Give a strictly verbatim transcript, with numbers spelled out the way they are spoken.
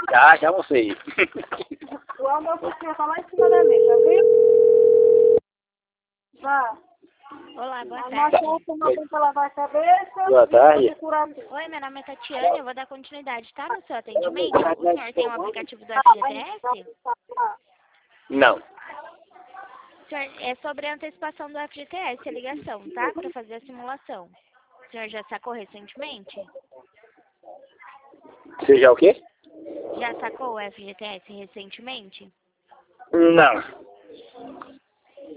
Já, já almocei. O almoço aqui tá lá em cima da mesa, viu? Vá. Olá, boa A tarde. nossa última vez pra lavar a cabeça. Boa tarde. E curar tudo. Oi, meu nome é Tatiane, eu vou dar continuidade, tá, no seu atendimento? O senhor tem um aplicativo do F G T S? Não. Senhor, é sobre a antecipação do F G T S, a ligação, tá? Para fazer a simulação. O senhor já sacou recentemente? Você já o quê? Já sacou o F G T S recentemente? Não.